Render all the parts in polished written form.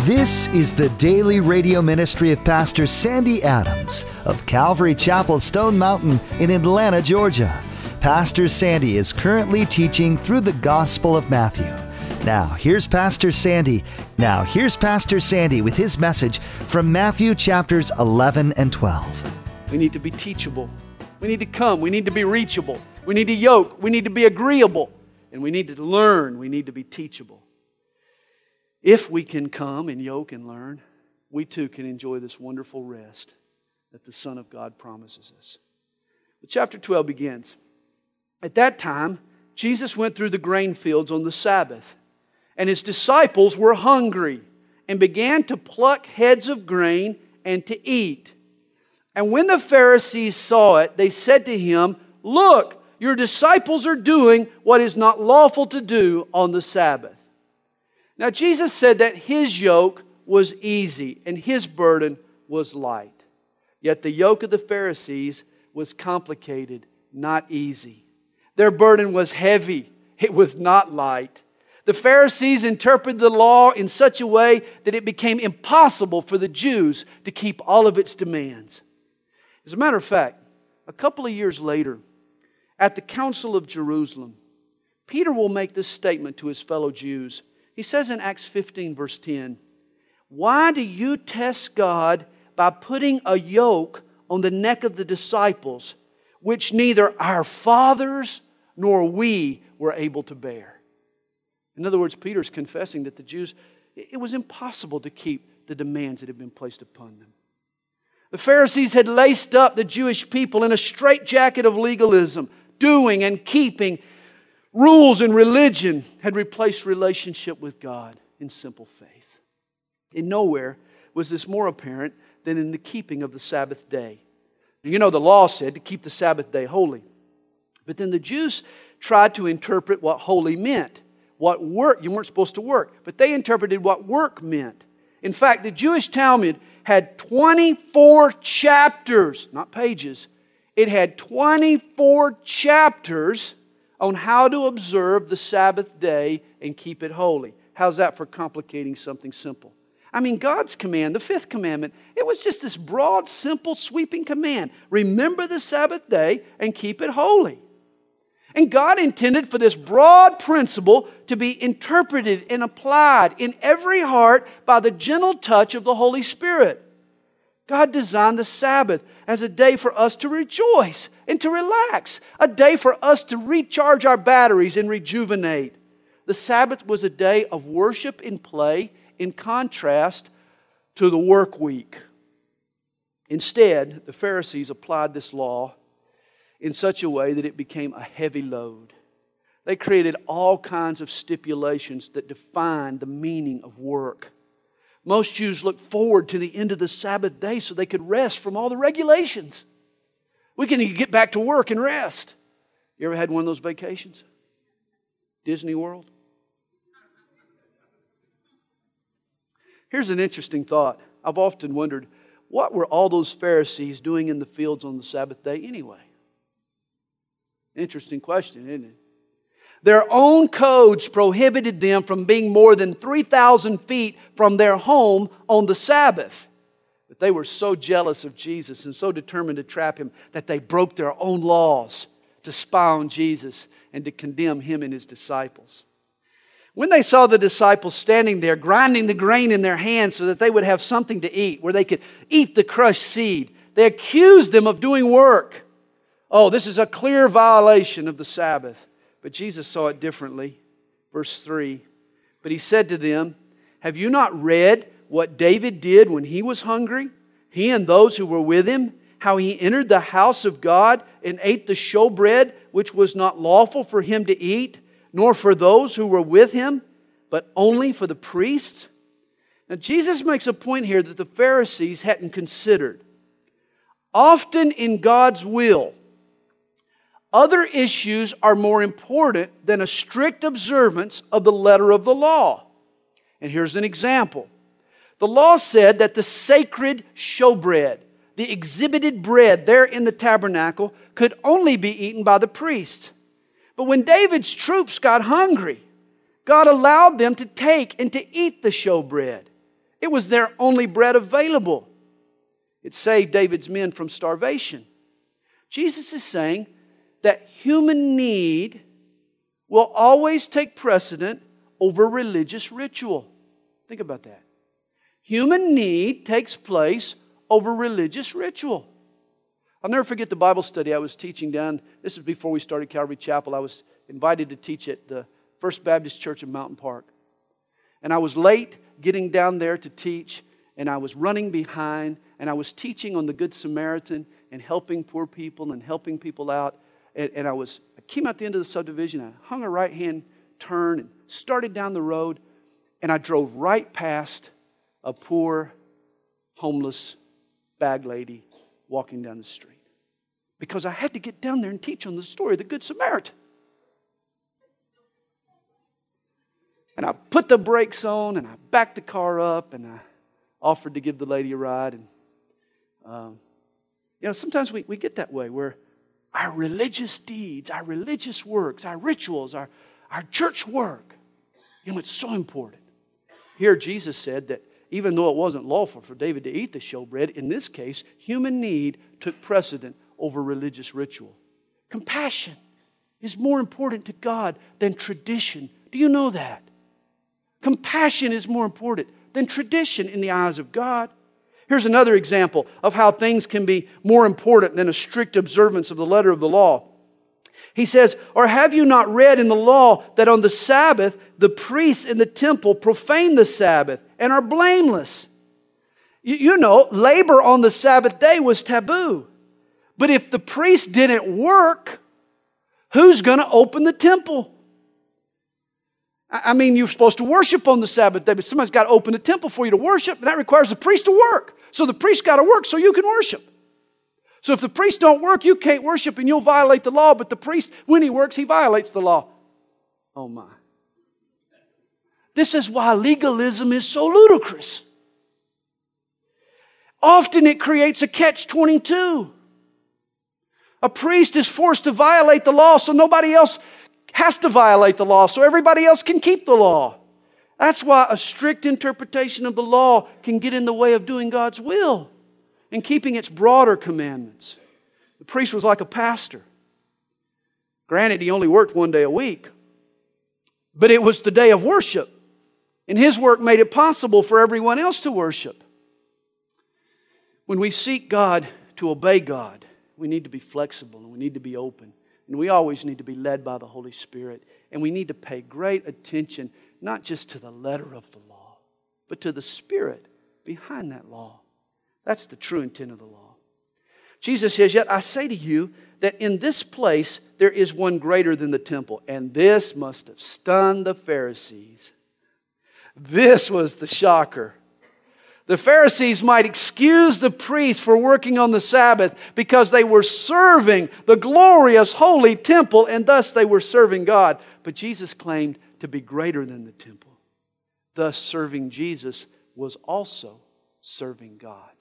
This is the daily radio ministry of Pastor Sandy Adams of Calvary Chapel, Stone Mountain in Atlanta, Georgia. Pastor Sandy is currently teaching through the Gospel of Matthew. Now, here's Pastor Sandy with his message from Matthew chapters 11 and 12. We need to be teachable. We need to come. We need to be reachable. We need to yoke. We need to be agreeable. And we need to learn. We need to be teachable. If we can come and yoke and learn, we too can enjoy this wonderful rest that the Son of God promises us. But chapter 12 begins. At that time, Jesus went through the grain fields on the Sabbath, and His disciples were hungry and began to pluck heads of grain and to eat. And when the Pharisees saw it, they said to Him, "Look, your disciples are doing what is not lawful to do on the Sabbath." Now Jesus said that His yoke was easy and His burden was light. Yet the yoke of the Pharisees was complicated, not easy. Their burden was heavy. It was not light. The Pharisees interpreted the law in such a way that it became impossible for the Jews to keep all of its demands. As a matter of fact, a couple of years later, at the Council of Jerusalem, Peter will make this statement to his fellow Jews. He says in Acts 15, verse 10, "Why do you test God by putting a yoke on the neck of the disciples, which neither our fathers nor we were able to bear?" In other words, Peter's confessing that the Jews, it was impossible to keep the demands that had been placed upon them. The Pharisees had laced up the Jewish people in a straitjacket of legalism, doing and keeping rules and religion had replaced relationship with God in simple faith. And nowhere was this more apparent than in the keeping of the Sabbath day. You know, the law said to keep the Sabbath day holy. But then the Jews tried to interpret what holy meant. What work, you weren't supposed to work, but they interpreted what work meant. In fact, the Jewish Talmud had 24 chapters, not pages. It had 24 chapters on how to observe the Sabbath day and keep it holy. How's that for complicating something simple? I mean, God's command, the fifth commandment, it was just this broad, simple, sweeping command. Remember the Sabbath day and keep it holy. And God intended for this broad principle to be interpreted and applied in every heart by the gentle touch of the Holy Spirit. God designed the Sabbath as a day for us to rejoice and to relax, a day for us to recharge our batteries and rejuvenate. The Sabbath was a day of worship and play in contrast to the work week. Instead, the Pharisees applied this law in such a way that it became a heavy load. They created all kinds of stipulations that defined the meaning of work. Most Jews looked forward to the end of the Sabbath day so they could rest from all the regulations. We can get back to work and rest. You ever had one of those vacations? Disney World? Here's an interesting thought. I've often wondered, what were all those Pharisees doing in the fields on the Sabbath day anyway? Interesting question, isn't it? Their own codes prohibited them from being more than 3,000 feet from their home on the Sabbath. But they were so jealous of Jesus and so determined to trap Him that they broke their own laws to spy on Jesus and to condemn Him and His disciples. When they saw the disciples standing there grinding the grain in their hands so that they would have something to eat, where they could eat the crushed seed, they accused them of doing work. Oh, this is a clear violation of the Sabbath. But Jesus saw it differently. Verse 3, "But He said to them, 'Have you not read what David did when he was hungry? He and those who were with him, how he entered the house of God and ate the showbread which was not lawful for him to eat, nor for those who were with him, but only for the priests?'" Now Jesus makes a point here that the Pharisees hadn't considered. Often in God's will, other issues are more important than a strict observance of the letter of the law. And here's an example. The law said that the sacred showbread, the exhibited bread there in the tabernacle, could only be eaten by the priests. But when David's troops got hungry, God allowed them to take and to eat the showbread. It was their only bread available. It saved David's men from starvation. Jesus is saying that human need will always take precedent over religious ritual. Think about that. Human need takes place over religious ritual. I'll never forget the Bible study I was teaching down. This is before we started Calvary Chapel. I was invited to teach at the First Baptist Church in Mountain Park. And I was late getting down there to teach, and I was running behind, and I was teaching on the Good Samaritan and helping poor people and helping people out. And I came out the end of the subdivision, I hung a right-hand turn and started down the road, and I drove right past a poor, homeless bag lady walking down the street. Because I had to get down there and teach on the story of the Good Samaritan. And I put the brakes on and I backed the car up and I offered to give the lady a ride. And sometimes we get that way where our religious deeds, our religious works, our rituals, our church work, it's so important. Here Jesus said that even though it wasn't lawful for David to eat the showbread, in this case, human need took precedent over religious ritual. Compassion is more important to God than tradition. Do you know that? Compassion is more important than tradition in the eyes of God. Here's another example of how things can be more important than a strict observance of the letter of the law. He says, "Or have you not read in the law that on the Sabbath the priests in the temple profane the Sabbath and are blameless?" You know, labor on the Sabbath day was taboo. But if the priest didn't work, who's going to open the temple? I mean, you're supposed to worship on the Sabbath day, but somebody's got to open the temple for you to worship, and that requires the priest to work. So the priest got to work so you can worship. So if the priest don't work, you can't worship and you'll violate the law, but the priest, when he works, he violates the law. Oh my. This is why legalism is so ludicrous. Often it creates a catch-22. A priest is forced to violate the law so nobody else has to violate the law, so everybody else can keep the law. That's why a strict interpretation of the law can get in the way of doing God's will and keeping its broader commandments. The priest was like a pastor. Granted, he only worked one day a week, but it was the day of worship, and his work made it possible for everyone else to worship. When we seek God to obey God, we need to be flexible and we need to be open. And we always need to be led by the Holy Spirit. And we need to pay great attention, not just to the letter of the law, but to the Spirit behind that law. That's the true intent of the law. Jesus says, "Yet I say to you that in this place there is one greater than the temple." And this must have stunned the Pharisees. This was the shocker. The Pharisees might excuse the priests for working on the Sabbath because they were serving the glorious holy temple and thus they were serving God. But Jesus claimed to be greater than the temple. Thus, serving Jesus was also serving God.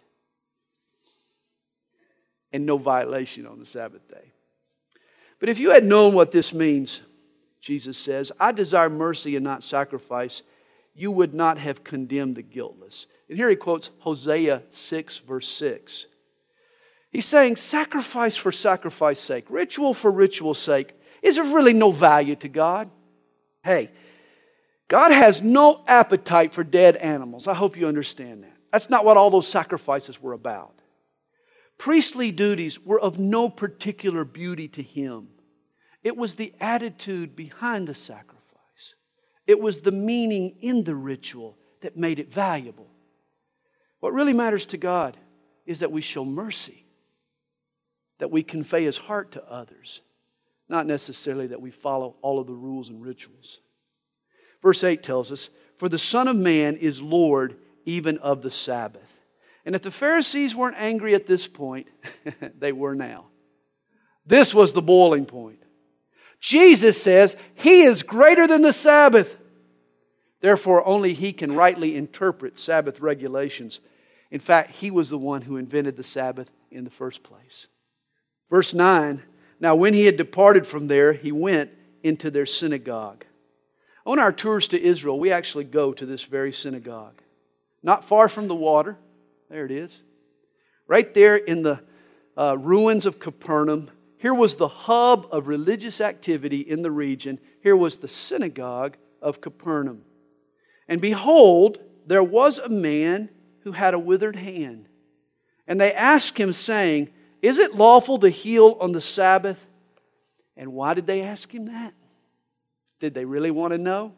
And no violation on the Sabbath day. But if you had known what this means, Jesus says, "I desire mercy and not sacrifice," you would not have condemned the guiltless. And here he quotes Hosea 6, verse 6. He's saying sacrifice for sacrifice's sake, ritual for ritual's sake, is of really no value to God. Hey, God has no appetite for dead animals. I hope you understand that. That's not what all those sacrifices were about. Priestly duties were of no particular beauty to Him. It was the attitude behind the sacrifice. It was the meaning in the ritual that made it valuable. What really matters to God is that we show mercy, that we convey His heart to others, not necessarily that we follow all of the rules and rituals. Verse 8 tells us, "For the Son of Man is Lord even of the Sabbath." And if the Pharisees weren't angry at this point, they were now. This was the boiling point. Jesus says He is greater than the Sabbath. Therefore, only He can rightly interpret Sabbath regulations. In fact, He was the one who invented the Sabbath in the first place. Verse 9, "Now when He had departed from there, He went into their synagogue." On our tours to Israel, we actually go to this very synagogue. not far from the water. There it is. Right there in the ruins of Capernaum. Here was the hub of religious activity in the region. Here was the synagogue of Capernaum. And behold, there was a man who had a withered hand. And they asked him, saying, "Is it lawful to heal on the Sabbath?" And why did they ask him that? Did they really want to know?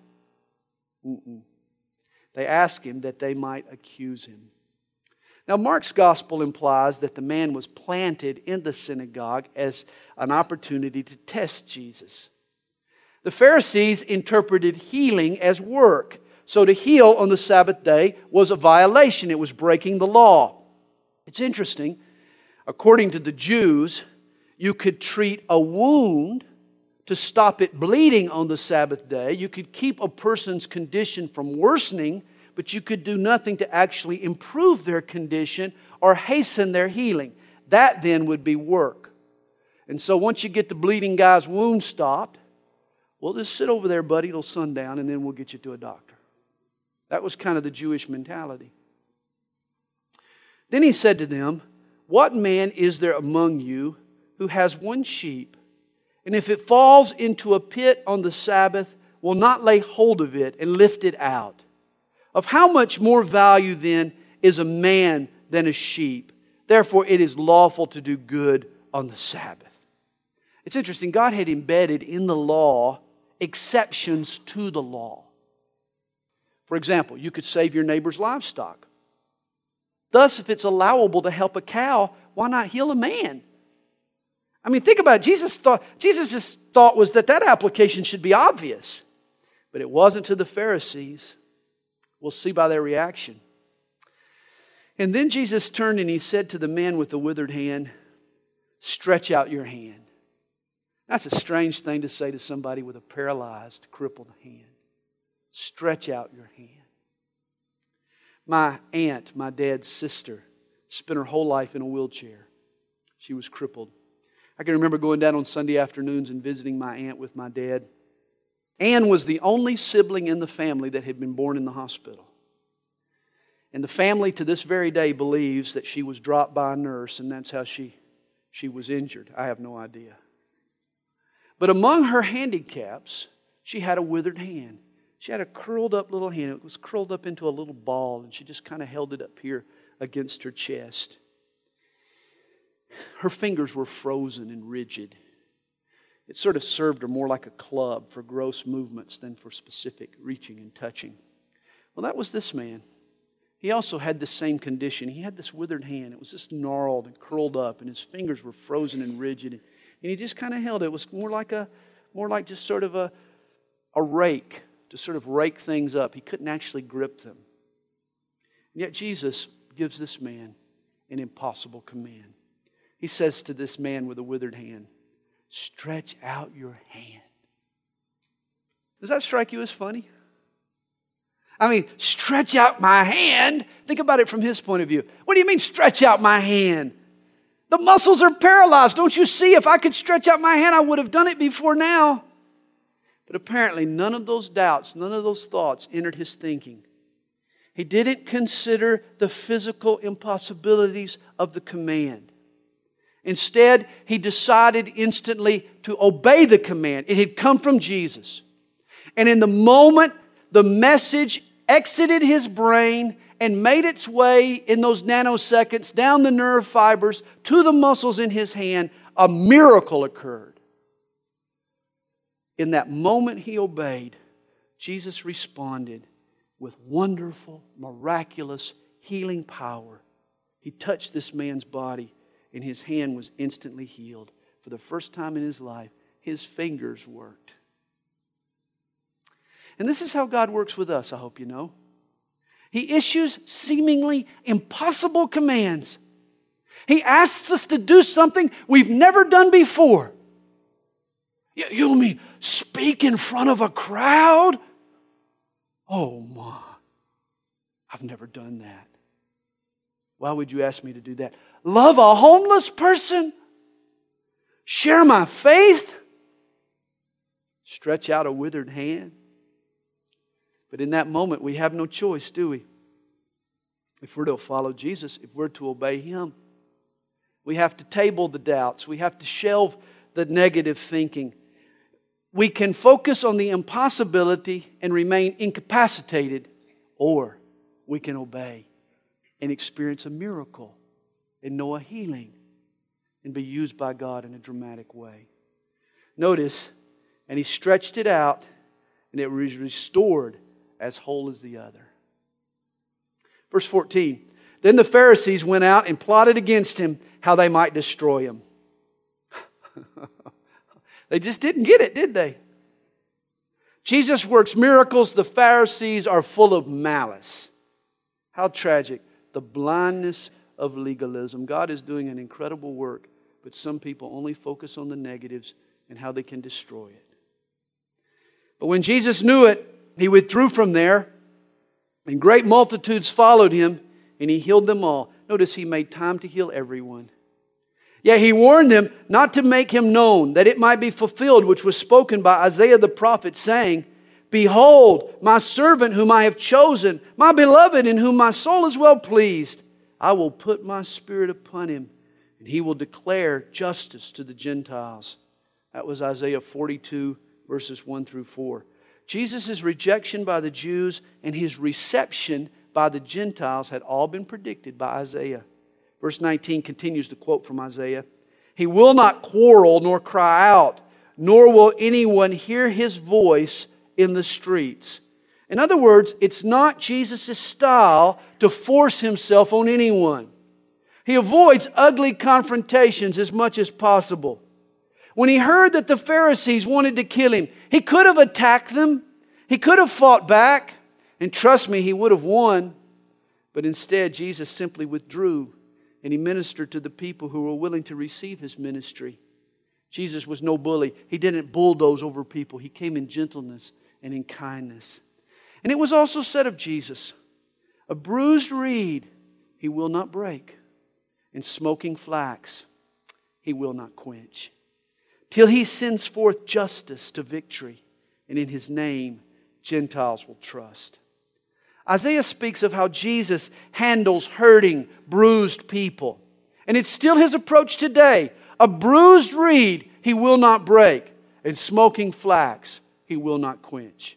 They asked him that they might accuse him. Now, Mark's gospel implies that the man was planted in the synagogue as an opportunity to test Jesus. The Pharisees interpreted healing as work. So to heal on the Sabbath day was a violation. It was breaking the law. It's interesting. According to the Jews, you could treat a wound to stop it bleeding on the Sabbath day. You could keep a person's condition from worsening, but you could do nothing to actually improve their condition or hasten their healing. That then would be work. And so once you get the bleeding guy's wound stopped, well, just sit over there, buddy, till sundown, and then we'll get you to a doctor. That was kind of the Jewish mentality. Then he said to them, "What man is there among you who has one sheep, and if it falls into a pit on the Sabbath, will not lay hold of it and lift it out? Of how much more value then is a man than a sheep? Therefore it is lawful to do good on the Sabbath." It's interesting, God had embedded in the law exceptions to the law. For example, you could save your neighbor's livestock. Thus, if it's allowable to help a cow, why not heal a man? I mean, think about it. Jesus' thought was that application should be obvious. But it wasn't to the Pharisees. We'll see by their reaction. And then Jesus turned and He said to the man with the withered hand, "Stretch out your hand." That's a strange thing to say to somebody with a paralyzed, crippled hand. Stretch out your hand. My aunt, my dad's sister, spent her whole life in a wheelchair. She was crippled. I can remember going down on Sunday afternoons and visiting my aunt with my dad. Ann was the only sibling in the family that had been born in the hospital. And the family to this very day believes that she was dropped by a nurse and that's how she was injured. I have no idea. But among her handicaps, she had a withered hand. She had a curled up little hand. It was curled up into a little ball, and she just kind of held it up here against her chest. Her fingers were frozen and rigid. It sort of served her more like a club for gross movements than for specific reaching and touching. Well, that was this man. He also had the same condition. He had this withered hand. It was just gnarled and curled up, and his fingers were frozen and rigid. And he just kind of held it. It was more like just sort of a rake, to sort of rake things up. He couldn't actually grip them. And yet Jesus gives this man an impossible command. He says to this man with a withered hand, "Stretch out your hand." Does that strike you as funny? I mean, stretch out my hand? Think about it from his point of view. What do you mean, stretch out my hand? The muscles are paralyzed. Don't you see? If I could stretch out my hand, I would have done it before now. But apparently none of those doubts, none of those thoughts entered his thinking. He didn't consider the physical impossibilities of the command. Instead, he decided instantly to obey the command. It had come from Jesus. And in the moment the message exited his brain and made its way in those nanoseconds down the nerve fibers to the muscles in his hand, a miracle occurred. In that moment he obeyed, Jesus responded with wonderful, miraculous, healing power. He touched this man's body and his hand was instantly healed. For the first time in his life, his fingers worked. And this is how God works with us, I hope you know. He issues seemingly impossible commands. He asks us to do something we've never done before. You mean speak in front of a crowd? Oh my, I've never done that. Why would you ask me to do that? Love a homeless person? Share my faith? Stretch out a withered hand? But in that moment, we have no choice, do we? If we're to follow Jesus, if we're to obey Him, we have to table the doubts. We have to shelve the negative thinking. We can focus on the impossibility and remain incapacitated, or we can obey and experience a miracle and know a healing and be used by God in a dramatic way. Notice, and he stretched it out, and it was restored as whole as the other. Verse 14, then the Pharisees went out and plotted against him how they might destroy him. They just didn't get it, did they? Jesus works miracles. The Pharisees are full of malice. How tragic. The blindness of legalism. God is doing an incredible work, but some people only focus on the negatives and how they can destroy it. But when Jesus knew it, He withdrew from there, and great multitudes followed Him, and He healed them all. Notice He made time to heal everyone. Yet He warned them not to make Him known, that it might be fulfilled, which was spoken by Isaiah the prophet, saying, behold, my servant whom I have chosen, my beloved in whom my soul is well pleased. I will put my Spirit upon Him, and He will declare justice to the Gentiles. That was Isaiah 42, verses 1 through 4. Jesus' rejection by the Jews and His reception by the Gentiles had all been predicted by Isaiah. Verse 19 continues the quote from Isaiah. He will not quarrel nor cry out, nor will anyone hear His voice in the streets. In other words, it's not Jesus' style to force Himself on anyone. He avoids ugly confrontations as much as possible. When He heard that the Pharisees wanted to kill Him, He could have attacked them. He could have fought back. And trust me, He would have won. But instead, Jesus simply withdrew, and He ministered to the people who were willing to receive His ministry. Jesus was no bully. He didn't bulldoze over people. He came in gentleness and in kindness. And it was also said of Jesus, a bruised reed He will not break, and smoking flax He will not quench, till He sends forth justice to victory, and in His name Gentiles will trust. Isaiah speaks of how Jesus handles hurting, bruised people. And it's still His approach today. A bruised reed He will not break, and smoking flax He will not quench.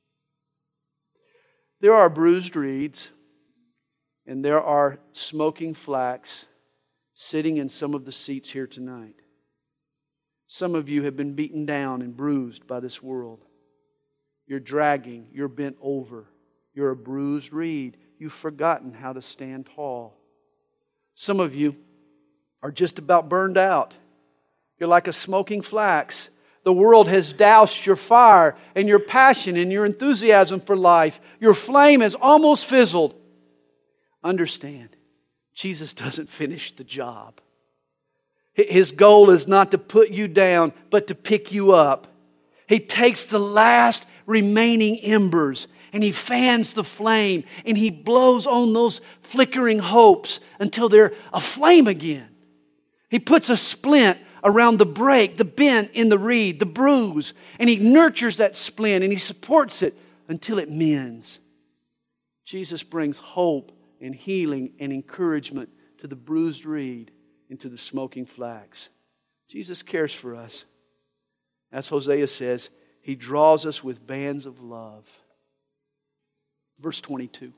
There are bruised reeds, and there are smoking flax sitting in some of the seats here tonight. Some of you have been beaten down and bruised by this world. You're dragging, you're bent over. You're a bruised reed. You've forgotten how to stand tall. Some of you are just about burned out. You're like a smoking flax. The world has doused your fire and your passion and your enthusiasm for life. Your flame has almost fizzled. Understand, Jesus doesn't finish the job. His goal is not to put you down, but to pick you up. He takes the last remaining embers and He fans the flame and He blows on those flickering hopes until they're aflame again. He puts a splint around the break, the bent in the reed, the bruise, and He nurtures that splint and He supports it until it mends. Jesus brings hope and healing and encouragement to the bruised reed and to the smoking flax. Jesus cares for us. As Hosea says, He draws us with bands of love. Verse 22.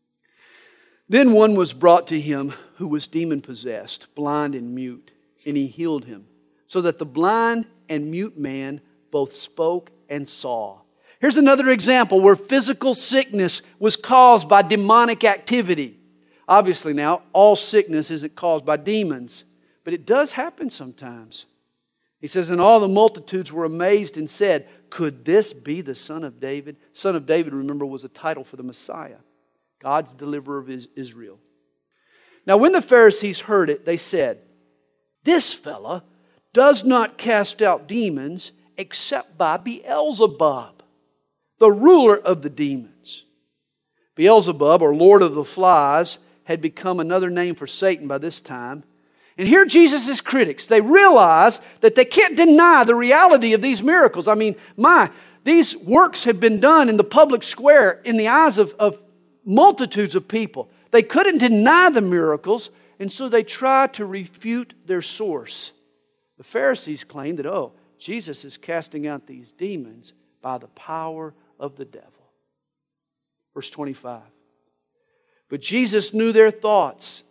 Then one was brought to Him who was demon-possessed, blind and mute, and He healed him, so that the blind and mute man both spoke and saw. Here's another example where physical sickness was caused by demonic activity. Obviously now, all sickness isn't caused by demons, but it does happen sometimes. He says, and all the multitudes were amazed and said, could this be the Son of David? Son of David, remember, was a title for the Messiah, God's deliverer of Israel. Now when the Pharisees heard it, they said, this fella does not cast out demons except by Beelzebub, the ruler of the demons. Beelzebub, or Lord of the Flies, had become another name for Satan by this time. And here Jesus' critics, they realize that they can't deny the reality of these miracles. I mean, these works have been done in the public square in the eyes of multitudes of people. They couldn't deny the miracles, and so they tried to refute their source. The Pharisees claimed that, Jesus is casting out these demons by the power of the devil. Verse 25. But Jesus knew their thoughts.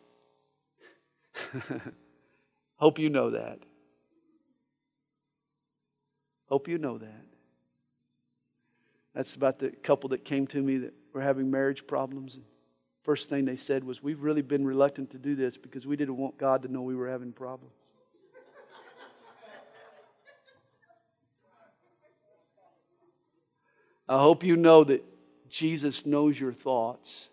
Hope you know that. Hope you know that. That's about the couple that came to me that were having marriage problems. And first thing they said was, we've really been reluctant to do this because we didn't want God to know we were having problems. I hope you know that Jesus knows your thoughts.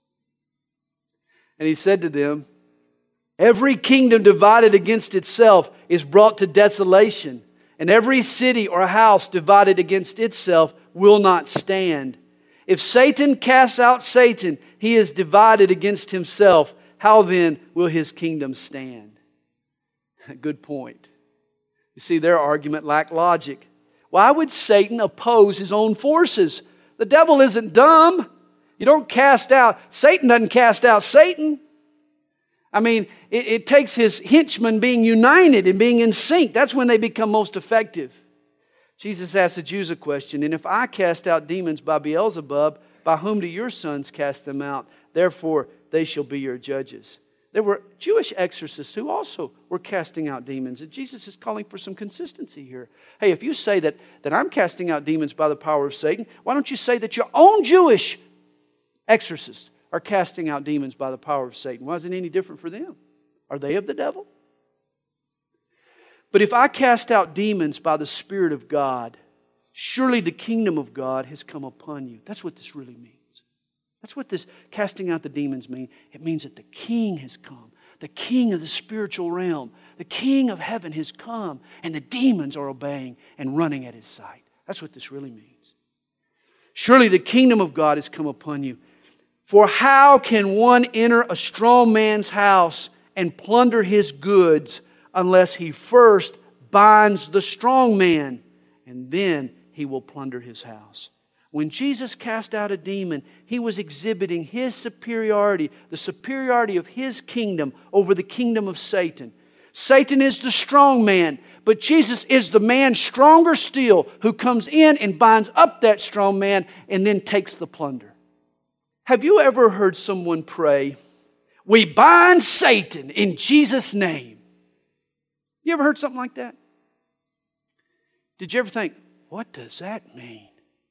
And He said to them, every kingdom divided against itself is brought to desolation, and every city or house divided against itself will not stand. If Satan casts out Satan, he is divided against himself. How then will his kingdom stand? Good point. You see, their argument lacked logic. Why would Satan oppose his own forces? The devil isn't dumb. You don't cast out, Satan doesn't cast out Satan. I mean, it takes his henchmen being united and being in sync. That's when they become most effective. Jesus asked the Jews a question, and if I cast out demons by Beelzebub, by whom do your sons cast them out? Therefore, they shall be your judges. There were Jewish exorcists who also were casting out demons. And Jesus is calling for some consistency here. Hey, if you say that I'm casting out demons by the power of Satan, why don't you say that your own Jewish exorcists are casting out demons by the power of Satan? Why is it any different for them? Are they of the devil? But if I cast out demons by the Spirit of God, surely the kingdom of God has come upon you. That's what this really means. That's what this casting out the demons means. It means that the King has come. The King of the spiritual realm. The King of heaven has come. And the demons are obeying and running at His side. That's what this really means. Surely the kingdom of God has come upon you. For how can one enter a strong man's house and plunder his goods unless he first binds the strong man, and then he will plunder his house? When Jesus cast out a demon, He was exhibiting His superiority, the superiority of His kingdom over the kingdom of Satan. Satan is the strong man, but Jesus is the man stronger still who comes in and binds up that strong man and then takes the plunder. Have you ever heard someone pray, "We bind Satan in Jesus' name"? You ever heard something like that? Did you ever think, what does that mean?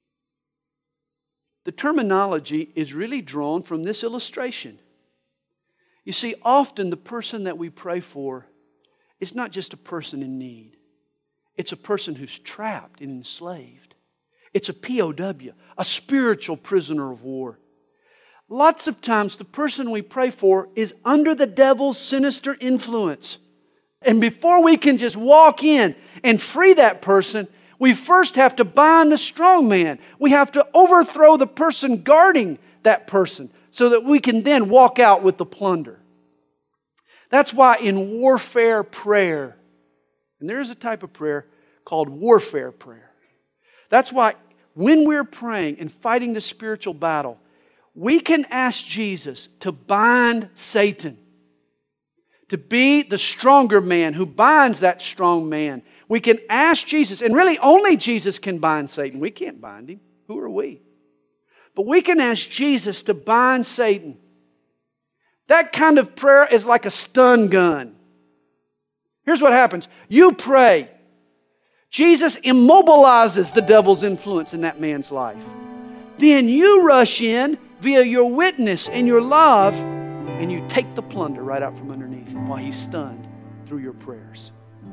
The terminology is really drawn from this illustration. You see, often the person that we pray for is not just a person in need. It's a person who's trapped and enslaved. It's a POW, a spiritual prisoner of war. Lots of times the person we pray for is under the devil's sinister influence. And before we can just walk in and free that person, we first have to bind the strong man. We have to overthrow the person guarding that person so that we can then walk out with the plunder. That's why in warfare prayer, and there is a type of prayer called warfare prayer. That's why when we're praying and fighting the spiritual battle, we can ask Jesus to bind Satan, to be the stronger man who binds that strong man. We can ask Jesus, and really only Jesus can bind Satan. We can't bind him. Who are we? But we can ask Jesus to bind Satan. That kind of prayer is like a stun gun. Here's what happens. You pray. Jesus immobilizes the devil's influence in that man's life. Then you rush in via your witness and your love, and you take the plunder right out from underneath him while he's stunned through your prayers.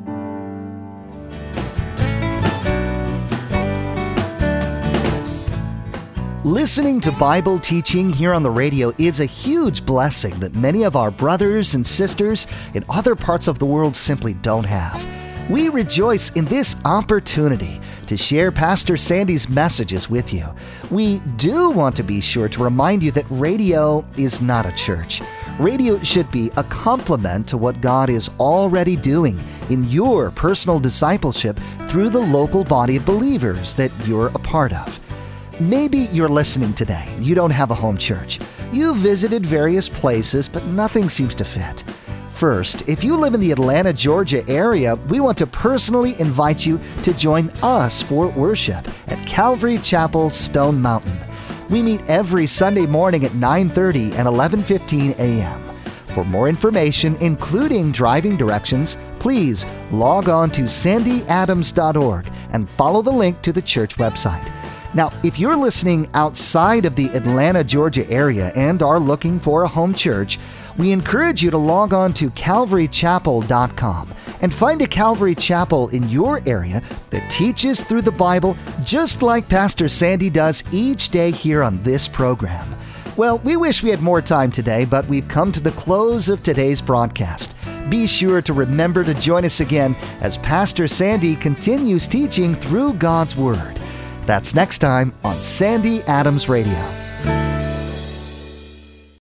Listening to Bible teaching here on the radio is a huge blessing that many of our brothers and sisters in other parts of the world simply don't have. We rejoice in this opportunity to share Pastor Sandy's messages with you. We do want to be sure to remind you that radio is not a church. Radio should be a complement to what God is already doing in your personal discipleship through the local body of believers that you're a part of. Maybe you're listening today and you don't have a home church. You've visited various places, but nothing seems to fit. First, if you live in the Atlanta, Georgia area, we want to personally invite you to join us for worship at Calvary Chapel, Stone Mountain. We meet every Sunday morning at 9:30 and 11:15 a.m. For more information, including driving directions, please log on to sandyadams.org and follow the link to the church website. Now, if you're listening outside of the Atlanta, Georgia area and are looking for a home church, we encourage you to log on to calvarychapel.com and find a Calvary Chapel in your area that teaches through the Bible just like Pastor Sandy does each day here on this program. Well, we wish we had more time today, but we've come to the close of today's broadcast. Be sure to remember to join us again as Pastor Sandy continues teaching through God's Word. That's next time on Sandy Adams Radio.